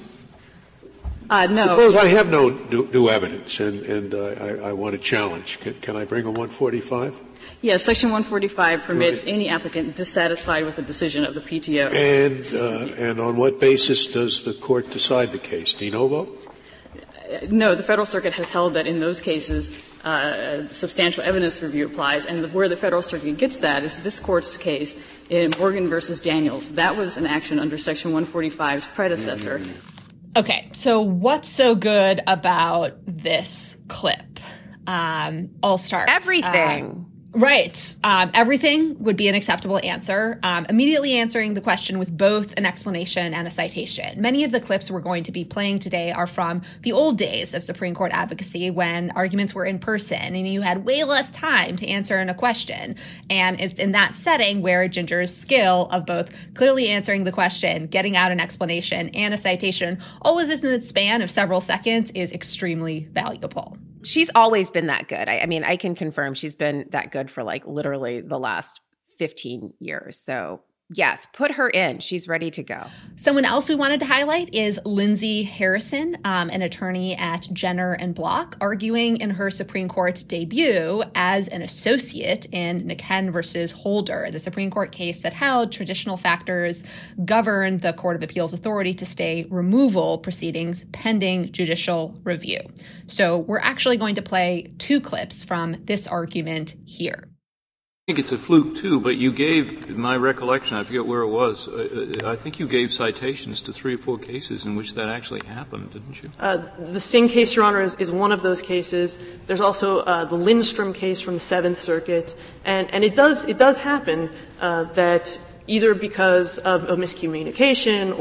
Speaker 13: No.
Speaker 12: Suppose I have no new evidence and I want to challenge. Can I bring a 145?
Speaker 13: Yes, Section 145 permits any applicant dissatisfied with a decision of the PTO.
Speaker 12: And on what basis does the court decide the case? De novo?
Speaker 13: No, the Federal Circuit has held that in those cases, substantial evidence review applies, and where the Federal Circuit gets that is this Court's case in Morgan versus Daniels. That was an action under Section 145's predecessor.
Speaker 6: Okay, so what's so good about this clip? I'll start.
Speaker 4: Everything.
Speaker 6: Right. Everything would be an acceptable answer. Immediately answering the question with both an explanation and a citation. Many of the clips we're going to be playing today are from the old days of Supreme Court advocacy when arguments were in person and you had way less time to answer a question. And it's in that setting where Ginger's skill of both clearly answering the question, getting out an explanation, and a citation, all within the span of several seconds, is extremely valuable.
Speaker 4: She's always been that good. I mean, I can confirm she's been that good for like literally the last 15 years. So yes, put her in. She's ready to go.
Speaker 6: Someone else we wanted to highlight is Lindsay Harrison, an attorney at Jenner and Block, arguing in her Supreme Court debut as an associate in McKen versus Holder, the Supreme Court case that held traditional factors govern the Court of Appeals authority to stay removal proceedings pending judicial review. So we're actually going to play two clips from this argument here.
Speaker 14: I think it's a fluke, too, but you gave, in my recollection, I forget where it was, I think you gave citations to 3 or 4 cases in which that actually happened, didn't you?
Speaker 15: The Singh case, Your Honor, is one of those cases. There's also the Lindstrom case from the Seventh Circuit. And it does happen that either because of miscommunication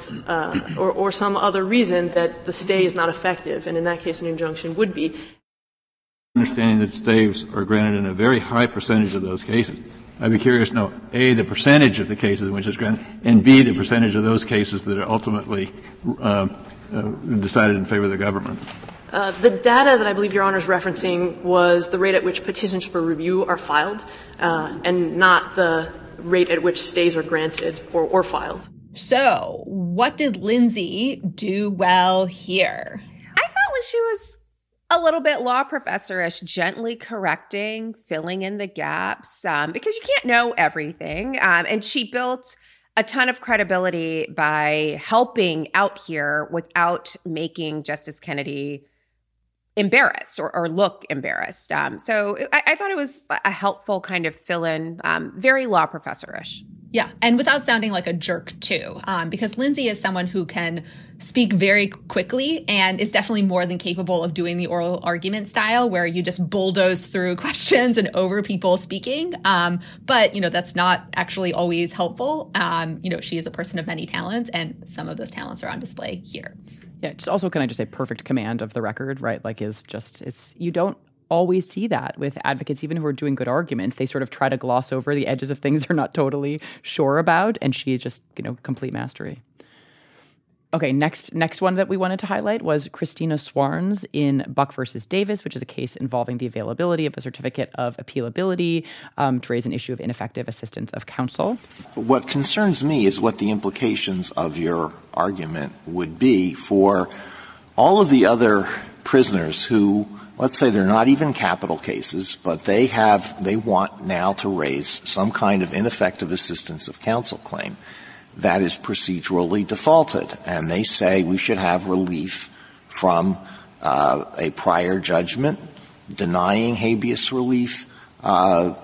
Speaker 15: or some other reason that the stay is not effective, and in that case an injunction would be.
Speaker 14: Understanding that stays are granted in a very high percentage of those cases. I'd be curious to know, A, the percentage of the cases in which it's granted, and B, the percentage of those cases that are ultimately decided in favor of the government.
Speaker 15: The data that I believe Your Honor is referencing was the rate at which petitions for review are filed, and not the rate at which stays are granted or filed.
Speaker 6: So, what did Lindsay do well here?
Speaker 4: I felt like she was a little bit law professorish, gently correcting, filling in the gaps, because you can't know everything. And she built a ton of credibility by helping out here without making Justice Kennedy embarrassed or look embarrassed. So I thought it was a helpful kind of fill-in, very law professorish.
Speaker 6: Yeah, and without sounding like a jerk, too, because Lindsay is someone who can speak very quickly and is definitely more than capable of doing the oral argument style where you just bulldoze through questions and over people speaking. But, that's not actually always helpful. She is a person of many talents, and some of those talents are on display here.
Speaker 5: Yeah, just also, can I just say perfect command of the record, right? You don't always see that with advocates, even who are doing good arguments. They sort of try to gloss over the edges of things they're not totally sure about, and she is just, complete mastery. Okay, next one that we wanted to highlight was Christina Swarns in Buck versus Davis, which is a case involving the availability of a certificate of appealability to raise an issue of ineffective assistance of counsel.
Speaker 16: What concerns me is what the implications of your argument would be for all of the other prisoners who, let's say they're not even capital cases, but they want now to raise some kind of ineffective assistance of counsel claim that is procedurally defaulted. And they say we should have relief from a prior judgment, denying habeas relief. And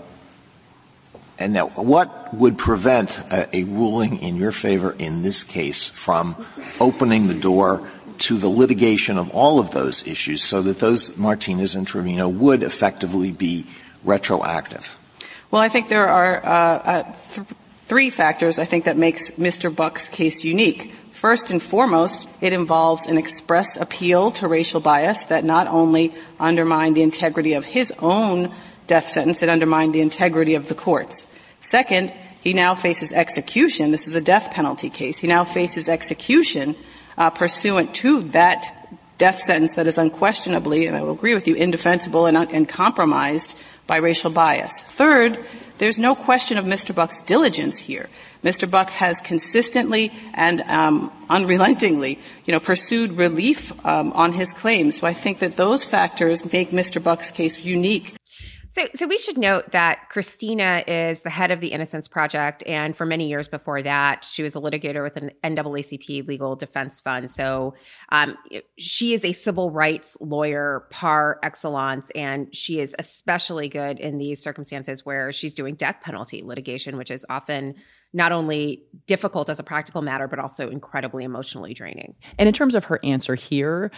Speaker 16: now what would prevent a ruling in your favor in this case from opening the door to the litigation of all of those issues so that those Martinez and Trevino would effectively be retroactive?
Speaker 17: Well, I think there are three factors, I think, that makes Mr. Buck's case unique. First and foremost, it involves an express appeal to racial bias that not only undermined the integrity of his own death sentence, it undermined the integrity of the courts. Second, he now faces execution. This is a death penalty case. He now faces execution pursuant to that death sentence that is unquestionably, and I will agree with you, indefensible and compromised by racial bias. Third, there's no question of Mr. Buck's diligence here. Mr. Buck has consistently and unrelentingly, pursued relief on his claims. So I think that those factors make Mr. Buck's case unique.
Speaker 4: So we should note that Christina is the head of the Innocence Project, and for many years before that, she was a litigator with an NAACP Legal Defense Fund. So she is a civil rights lawyer par excellence, and she is especially good in these circumstances where she's doing death penalty litigation, which is often not only difficult as a practical matter, but also incredibly emotionally draining.
Speaker 5: And in terms of her answer here,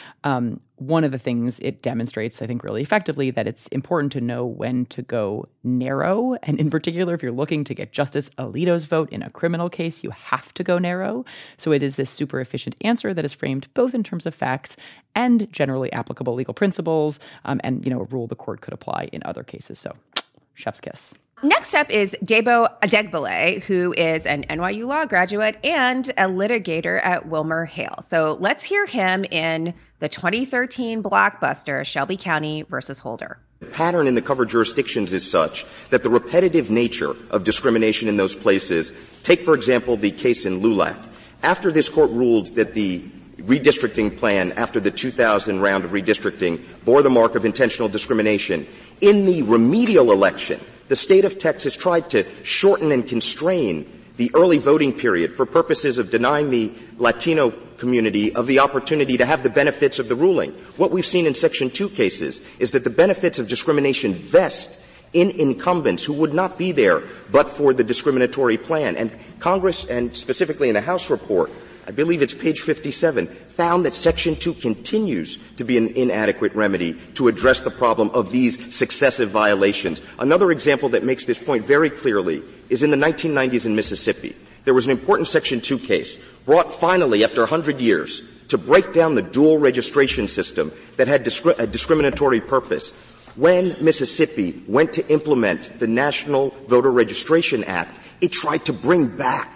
Speaker 5: one of the things it demonstrates, I think, really effectively, that it's important to know when to go narrow. And in particular, if you're looking to get Justice Alito's vote in a criminal case, you have to go narrow. So it is this super efficient answer that is framed both in terms of facts and generally applicable legal principles, and, a rule the court could apply in other cases. So chef's kiss.
Speaker 4: Next up is Debo Adegbile, who is an NYU law graduate and a litigator at WilmerHale. So let's hear him in the 2013 blockbuster Shelby County versus Holder.
Speaker 18: The pattern in the covered jurisdictions is such that the repetitive nature of discrimination in those places, take, for example, the case in LULAC. After this court ruled that the redistricting plan after the 2000 round of redistricting bore the mark of intentional discrimination, in the remedial election, the state of Texas tried to shorten and constrain the early voting period for purposes of denying the Latino community of the opportunity to have the benefits of the ruling. What we've seen in Section 2 cases is that the benefits of discrimination vest in incumbents who would not be there but for the discriminatory plan. And Congress, and specifically in the House report, I believe it's page 57, found that Section 2 continues to be an inadequate remedy to address the problem of these successive violations. Another example that makes this point very clearly is in the 1990s in Mississippi. There was an important Section 2 case brought finally after 100 years to break down the dual registration system that had a discriminatory purpose. When Mississippi went to implement the National Voter Registration Act, it tried to bring back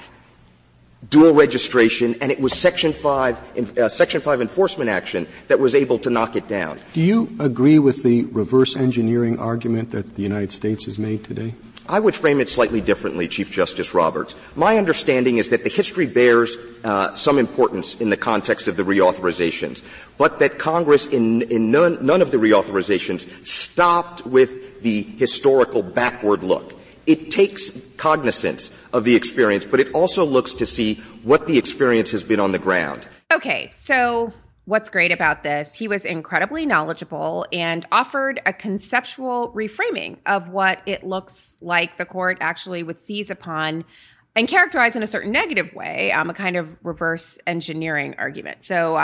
Speaker 18: dual registration, and it was Section 5 enforcement action that was able to knock it down.
Speaker 12: Do you agree with the reverse engineering argument that the United States has made today?
Speaker 18: I would frame it slightly differently, Chief Justice Roberts. My understanding is that the history bears some importance in the context of the reauthorizations, but that Congress in none of the reauthorizations stopped with the historical backward look. It takes cognizance of the experience, but it also looks to see what the experience has been on the ground.
Speaker 4: Okay, so what's great about this, he was incredibly knowledgeable and offered a conceptual reframing of what it looks like the court actually would seize upon and characterize in a certain negative way, a kind of reverse engineering argument. So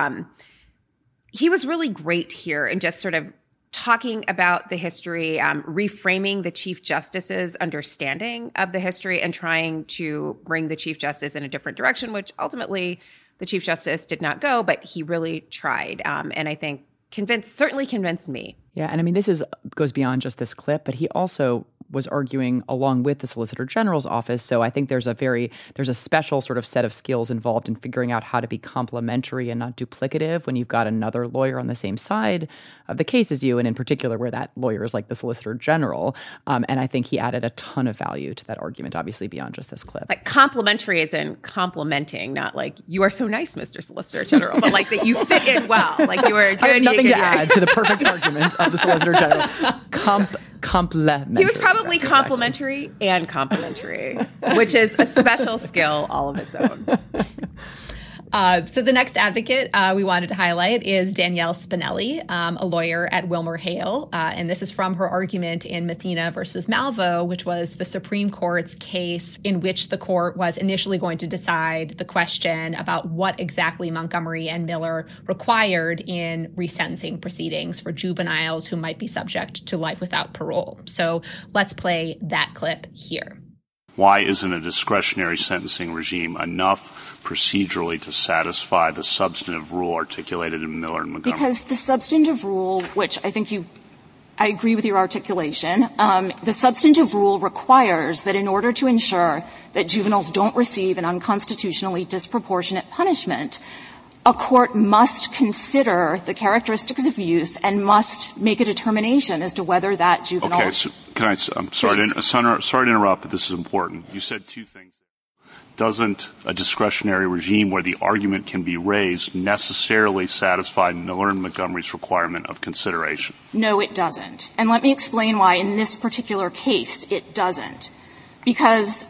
Speaker 4: he was really great here in just sort of talking about the history, reframing the Chief Justice's understanding of the history and trying to bring the Chief Justice in a different direction, which ultimately the Chief Justice did not go, but he really tried. And I think certainly convinced me.
Speaker 5: Yeah, and I mean, this goes beyond just this clip, but he also was arguing along with the Solicitor General's office. So I think there's a special sort of set of skills involved in figuring out how to be complementary and not duplicative when you've got another lawyer on the same side of the case as you, and in particular where that lawyer is like the Solicitor General. And I think he added a ton of value to that argument, obviously beyond just this clip.
Speaker 4: Like complementary is in complimenting, not like you are so nice, Mr. Solicitor General, but like that you fit in well. Like you were doing
Speaker 5: I have nothing to add to the perfect argument of the Solicitor General. Complementary.
Speaker 4: He was probably complimentary and complimentary, which is a special skill all of its own.
Speaker 6: So the next advocate we wanted to highlight is Danielle Spinelli, a lawyer at WilmerHale. And this is from her argument in Mathena versus Malvo, which was the Supreme Court's case in which the court was initially going to decide the question about what exactly Montgomery and Miller required in resentencing proceedings for juveniles who might be subject to life without parole. So let's play that clip here.
Speaker 19: Why isn't a discretionary sentencing regime enough procedurally to satisfy the substantive rule articulated in Miller and Montgomery?
Speaker 20: Because the substantive rule, which I agree with your articulation, the substantive rule requires that in order to ensure that juveniles don't receive an unconstitutionally disproportionate punishment, a court must consider the characteristics of youth and must make a determination as to whether that juvenile.
Speaker 19: Okay, so I'm sorry to interrupt, but this is important. You said two things. Doesn't a discretionary regime where the argument can be raised necessarily satisfy Miller and Montgomery's requirement of consideration?
Speaker 20: No, it doesn't. And let me explain why in this particular case it doesn't. Because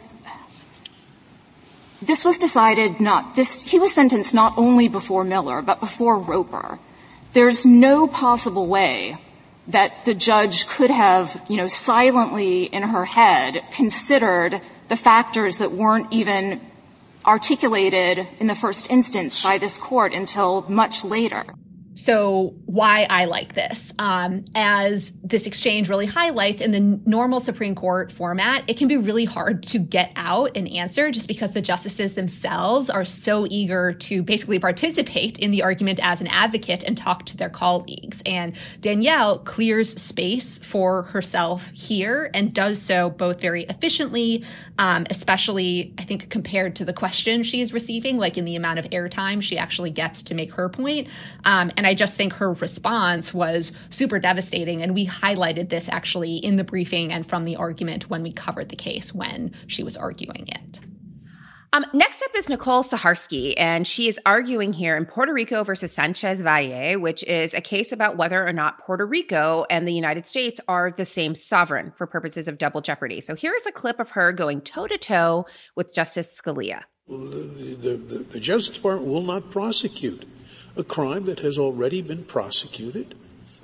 Speaker 20: this was decided he was sentenced not only before Miller, but before Roper. There's no possible way that the judge could have, silently in her head considered the factors that weren't even articulated in the first instance by this court until much later.
Speaker 6: So why I like this, as this exchange really highlights, in the normal Supreme Court format, it can be really hard to get out an answer just because the justices themselves are so eager to basically participate in the argument as an advocate and talk to their colleagues. And Danielle clears space for herself here and does so both very efficiently, especially, I think, compared to the question she's receiving, like in the amount of airtime she actually gets to make her point. And I just think her response was super devastating. And we highlighted this actually in the briefing and from the argument when we covered the case when she was arguing it.
Speaker 4: Next up is Nicole Saharsky, and she is arguing here in Puerto Rico versus Sanchez Valle, which is a case about whether or not Puerto Rico and the United States are the same sovereign for purposes of double jeopardy. So here's a clip of her going toe-to-toe with Justice Scalia.
Speaker 12: The Justice Department will not prosecute a crime that has already been prosecuted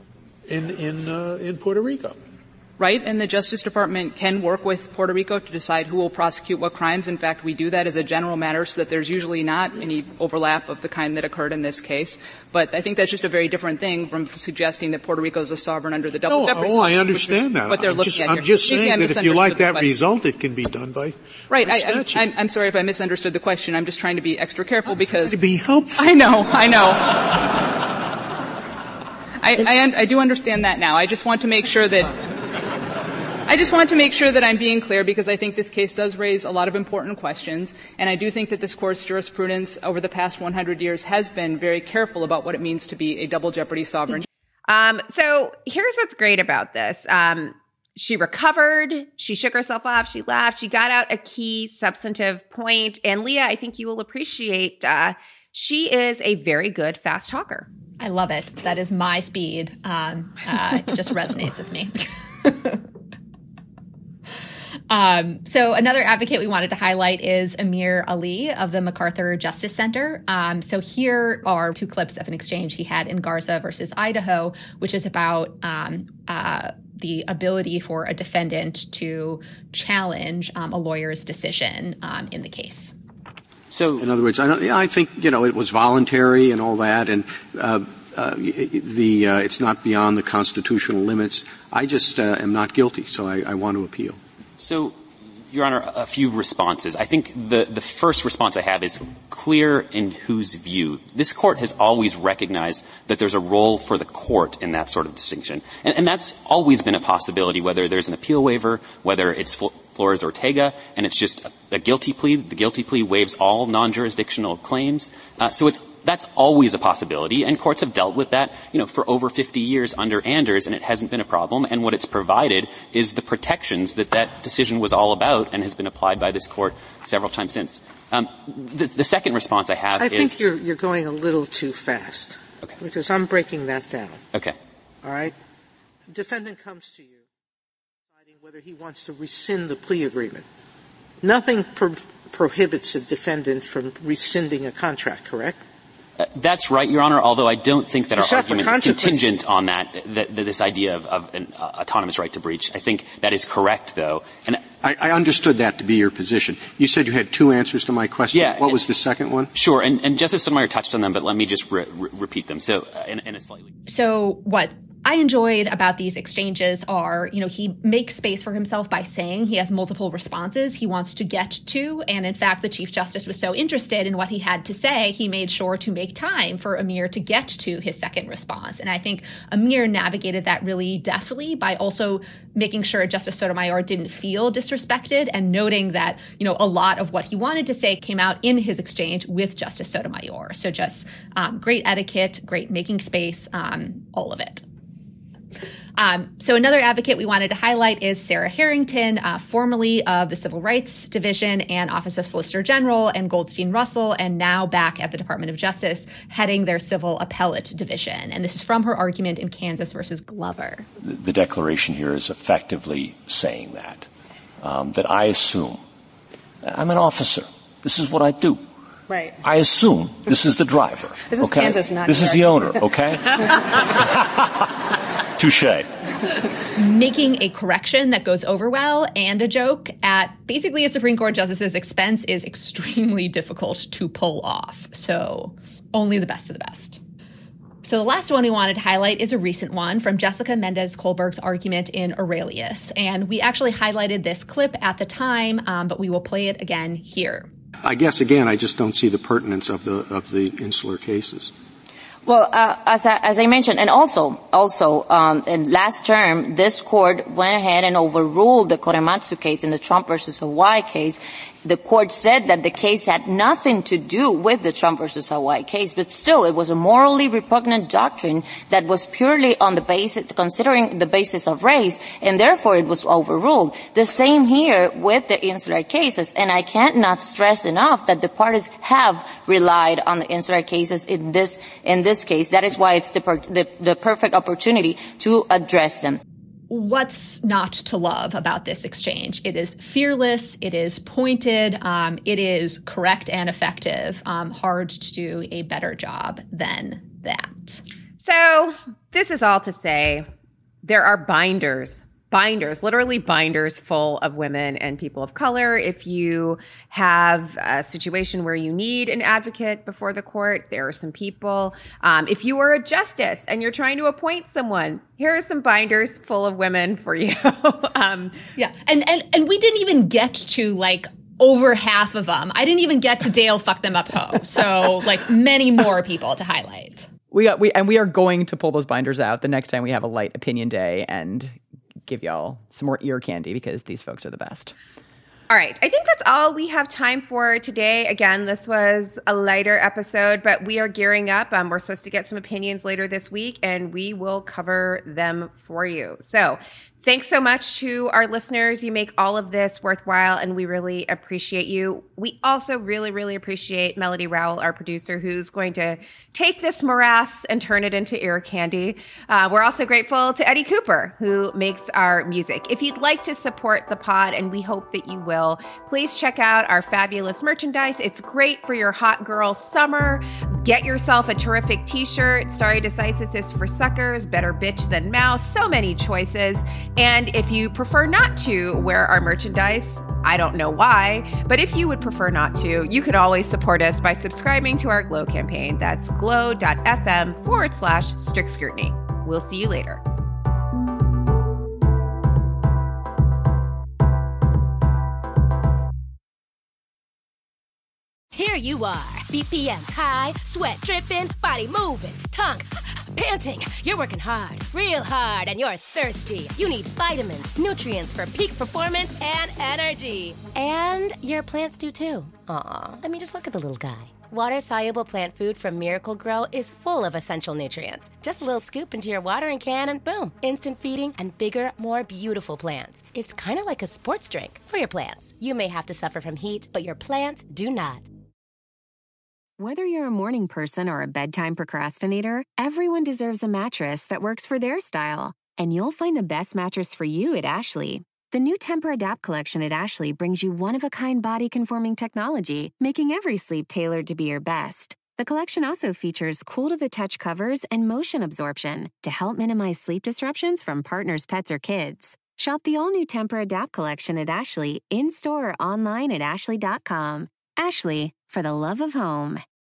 Speaker 12: in Puerto Rico.
Speaker 21: Right, and the Justice Department can work with Puerto Rico to decide who will prosecute what crimes. In fact, we do that as a general matter so that there's usually not any overlap of the kind that occurred in this case. But I think that's just a very different thing from suggesting that Puerto Rico is a sovereign under the double jeopardy.
Speaker 12: I understand that.
Speaker 21: What they're looking at here.
Speaker 12: I'm just saying that if you like that result, it can be done by statute.
Speaker 21: I'm sorry if I misunderstood the question. I'm just trying to be extra careful because
Speaker 12: to be helpful.
Speaker 21: I know. I do understand that now. I just want to make sure that I'm being clear because I think this case does raise a lot of important questions, and I do think that this Court's jurisprudence over the past 100 years has been very careful about what it means to be a double jeopardy sovereign.
Speaker 4: So here's what's great about this. She recovered. She shook herself off. She laughed. She got out a key substantive point. And Leah, I think you will appreciate, she is a very good fast talker.
Speaker 6: I love it. That is my speed. It just resonates with me. So another advocate we wanted to highlight is Amir Ali of the MacArthur Justice Center. So here are 2 clips of an exchange he had in Garza versus Idaho, which is about the ability for a defendant to challenge a lawyer's decision in the case.
Speaker 1: So, in other words, I think it was voluntary and all that, and it's not beyond the constitutional limits. I just am not guilty, so I want to appeal.
Speaker 22: So, Your Honor, a few responses. I think the first response I have is clear in whose view. This Court has always recognized that there's a role for the court in that sort of distinction. And that's always been a possibility, whether there's an appeal waiver, whether it's Flores-Ortega, and it's just a guilty plea. The guilty plea waives all non-jurisdictional claims. That's always a possibility, and courts have dealt with that, for over 50 years under Anders, and it hasn't been a problem. And what it's provided is the protections that decision was all about and has been applied by this Court several times since. The second response I have is...
Speaker 23: I think you're going a little too fast.
Speaker 22: Okay.
Speaker 23: Because I'm breaking that down.
Speaker 22: Okay.
Speaker 23: All right? The defendant comes to you deciding whether he wants to rescind the plea agreement. Nothing prohibits a defendant from rescinding a contract, correct?
Speaker 22: That's right, Your Honor, although I don't think that our argument is contingent on this idea of an autonomous right to breach. I think that is correct, though. And
Speaker 1: I understood that to be your position. You said you had 2 answers to my question.
Speaker 22: Yeah.
Speaker 1: What was the second one?
Speaker 22: Sure, and Justice Sotomayor touched on them, but let me just repeat them. So, in a slightly...
Speaker 6: So what I enjoyed about these exchanges are, he makes space for himself by saying he has multiple responses he wants to get to. And in fact, the Chief Justice was so interested in what he had to say, he made sure to make time for Amir to get to his second response. And I think Amir navigated that really deftly by also making sure Justice Sotomayor didn't feel disrespected and noting that, a lot of what he wanted to say came out in his exchange with Justice Sotomayor. So just great etiquette, great making space, all of it. So another advocate we wanted to highlight is Sarah Harrington, formerly of the Civil Rights Division and Office of Solicitor General and Goldstein Russell, and now back at the Department of Justice, heading their Civil Appellate Division. And this is from her argument in Kansas versus Glover.
Speaker 24: The declaration here is effectively saying that I assume I'm an officer. This is what I do.
Speaker 23: Right.
Speaker 24: I assume this is the driver.
Speaker 23: This is
Speaker 24: okay?
Speaker 23: Kansas, not
Speaker 24: This is the owner, okay? Touché.
Speaker 6: Making a correction that goes over well and a joke at basically a Supreme Court justice's expense is extremely difficult to pull off. So only the best of the best. So the last one we wanted to highlight is a recent one from Jessica Mendez-Kohlberg's argument in Aurelius. And we actually highlighted this clip at the time, but we will play it again here.
Speaker 1: I guess, again, I just don't see the pertinence of the insular cases.
Speaker 25: Well, as I mentioned, and also, in last term, this court went ahead and overruled the Korematsu case in the Trump versus Hawaii case. The court said that the case had nothing to do with the Trump versus Hawaii case, but still it was a morally repugnant doctrine that was purely on the basis, considering the basis of race, and therefore it was overruled. The same here with the insular cases, and I can't not stress enough that the parties have relied on the insular cases in this case. That is why it's the perfect opportunity to address them.
Speaker 6: What's not to love about this exchange? It is fearless. It is pointed. It is correct and effective. Hard to do a better job than that.
Speaker 4: So this is all to say there are binders, literally binders full of women and people of color. If you have a situation where you need an advocate before the court, there are some people. If you are a justice and you're trying to appoint someone, here are some binders full of women for you.
Speaker 6: Yeah. And we didn't even get to over half of them. I didn't even get to Dale fuck them up ho. So many more people to highlight.
Speaker 5: We are going to pull those binders out the next time we have a light opinion day and give y'all some more ear candy because these folks are the best.
Speaker 4: All right. I think that's all we have time for today. Again, this was a lighter episode, but we are gearing up. We're supposed to get some opinions later this week, and we will cover them for you. So Thanks so much to our listeners. You make all of this worthwhile, and we really appreciate you. We also really, really appreciate Melody Rowell, our producer, who's going to take this morass and turn it into ear candy. We're also grateful to Eddie Cooper, who makes our music. If you'd like to support the pod, and we hope that you will, please check out our fabulous merchandise. It's great for your hot girl summer. Get yourself a terrific t-shirt. Stare decisis is for suckers. Better bitch than mouse. So many choices. And if you prefer not to wear our merchandise, I don't know why, but if you would prefer not to, you could always support us by subscribing to our Glow campaign. That's glow.fm/strict scrutiny. We'll see you later.
Speaker 2: Here you are, BPMs high, sweat dripping, body moving, tongue panting. You're working hard, real hard, and you're thirsty. You need vitamins, nutrients for peak performance and energy. And your plants do too. Aw, I mean, just look at the little guy. Water-soluble plant food from Miracle Grow is full of essential nutrients. Just a little scoop into your watering can and boom, instant feeding and bigger, more beautiful plants. It's kind of like a sports drink for your plants. You may have to suffer from heat, but your plants do not.
Speaker 3: Whether you're a morning person or a bedtime procrastinator, everyone deserves a mattress that works for their style. And you'll find the best mattress for you at Ashley. The new Tempur-Adapt collection at Ashley brings you one-of-a-kind body-conforming technology, making every sleep tailored to be your best. The collection also features cool-to-the-touch covers and motion absorption to help minimize sleep disruptions from partners, pets, or kids. Shop the all-new Tempur-Adapt collection at Ashley, in-store or online at ashley.com. Ashley, for the love of home.